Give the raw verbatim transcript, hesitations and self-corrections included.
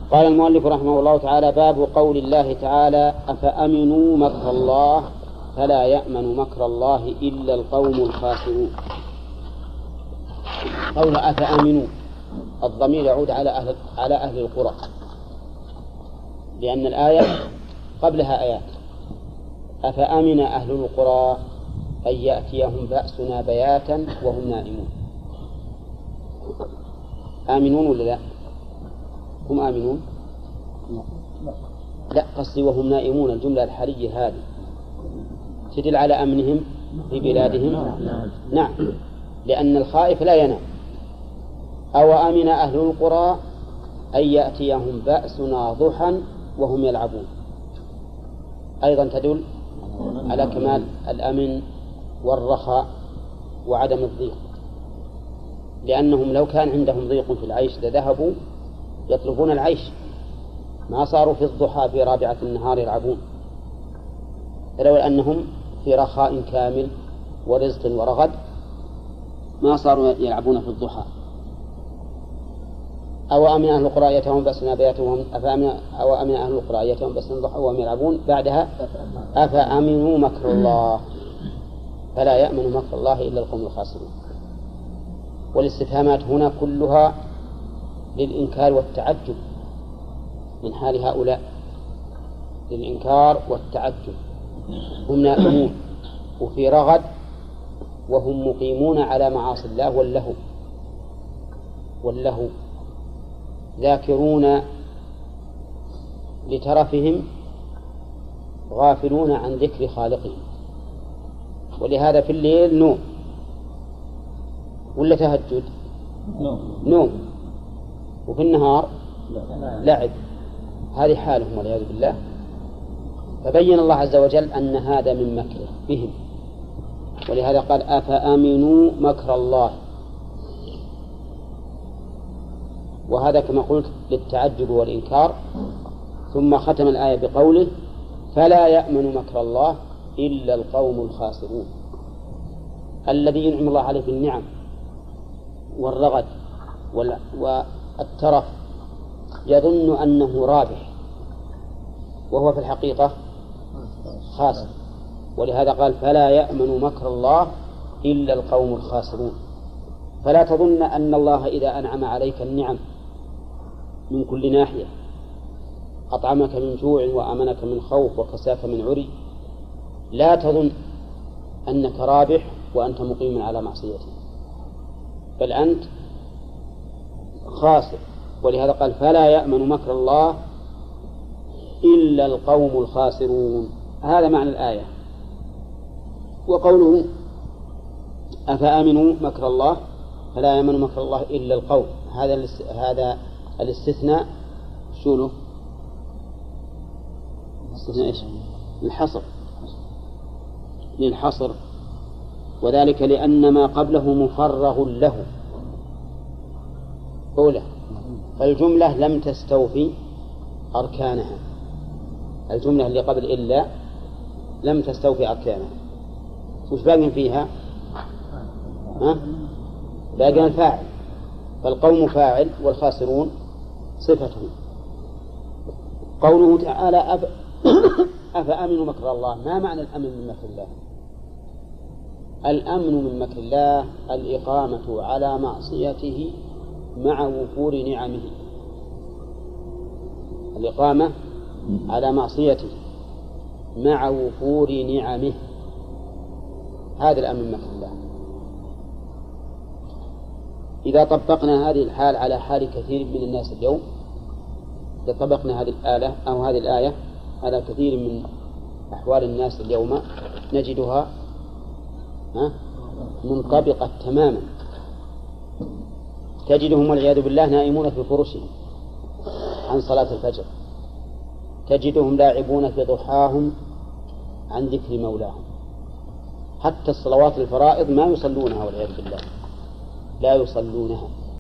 قال المؤلف رحمه الله تعالى: باب قول الله تعالى: أفأمنوا مكر الله فلا يأمن مكر الله إلا القوم الخاسرون. قول أفأمنوا الضمير يعود على أهل, على أهل القرى، لأن الآية قبلها آيات. أفأمن أهل القرى أن يأتيهم بأسنا بياتا وهم نائمون. آمنون ولا لا؟ هم آمنون؟ لا، قصدي وهم نائمون. الجملة الحالية هذه تدل على أمنهم في بلادهم. نعم، لأن الخائف لا ينام. أو أمن أهل القرى أن يأتيهم بأسنا ضحى وهم يلعبون، أيضا تدل على كمال الأمن والرخاء وعدم الضيق، لأنهم لو كان عندهم ضيق في العيش لذهبوا يطلبون العيش، ما صاروا في الضحى في رابعة النهار يلعبون. فلو أنهم في رخاء كامل ورزق ورغد ما صاروا يلعبون في الضحى. أو أمن أهل القرى يأتيهم بأسنا بياتا وهم أو أمن أهل القرى يأتيهم بأسنا ضحى وهم يلعبون. بعدها أفأمنوا مكر الله فلا يأمن مكر الله إلا القوم الخاسرون. والاستفهامات هنا كلها للإنكار والتعجب من حال هؤلاء، للإنكار والتعجب. هم نائمون وفي رغد وهم مقيمون على معاصي الله واللهو واللهو ذاكرون لترفهم غافلون عن ذكر خالقهم. ولهذا في الليل نوم ولا تهجد؟ نوم. وفي النهار لعب. هذه حالهم والعياذ بالله. فبين الله عز وجل أن هذا من مكره بهم، ولهذا قال: أفأمنوا مكر الله. وهذا كما قلت للتعجب والإنكار. ثم ختم الآية بقوله: فلا يأمن مكر الله إلا القوم الخاسرون. الذي ينعم الله عليه بالنعم والرغد والترف يظن أنه رابح وهو في الحقيقة خاسر، ولهذا قال: فلا يأمن مكر الله إلا القوم الخاسرون. فلا تظن أن الله إذا أنعم عليك النعم من كل ناحية، أطعمك من جوع وأمنك من خوف وكساك من عري، لا تظن أنك رابح وأنت مقيم على معصيته، بل أنت خاسر. ولهذا قال: فلا يأمن مكر الله إلا القوم الخاسرون. هذا معنى الآية. وقوله: أفأمنوا مكر الله فلا يأمن مكر الله إلا القوم، هذا هذا الاستثناء شنو؟ استثناء إيش؟ الحصر، للحصر، وذلك لأن ما قبله مفرغ له أولى، فالجملة لم تستوفي أركانها. الجملة اللي قبل إلا لم تستوفي أركانها. وش باقي فيها؟ ها؟ باقي الفاعل، فالقوم فاعل والخاسرون صفته. قوله تعالى: أف... أفأمنوا مكر الله. ما معنى الأمن من مكر الله؟ الأمن من مكر الله الإقامة على معصيته مع وفور نعمه. الإقامة على معصيته مع وفور نعمه، هذا الأمن من مكر الله. إذا طبقنا هذه الحال على حال كثير من الناس اليوم، إذا طبقنا هذه الآلة أو هذه الآية على كثير من أحوال الناس اليوم نجدها منطبقة تماما. تجدهم والعياذ بالله نائمون في فرشهم عن صلاة الفجر، تجدهم لاعبون في ضحاهم عن ذكر مولاهم، حتى الصلوات الفرائض ما يصلونها والعياذ بالله، لا يصلونها.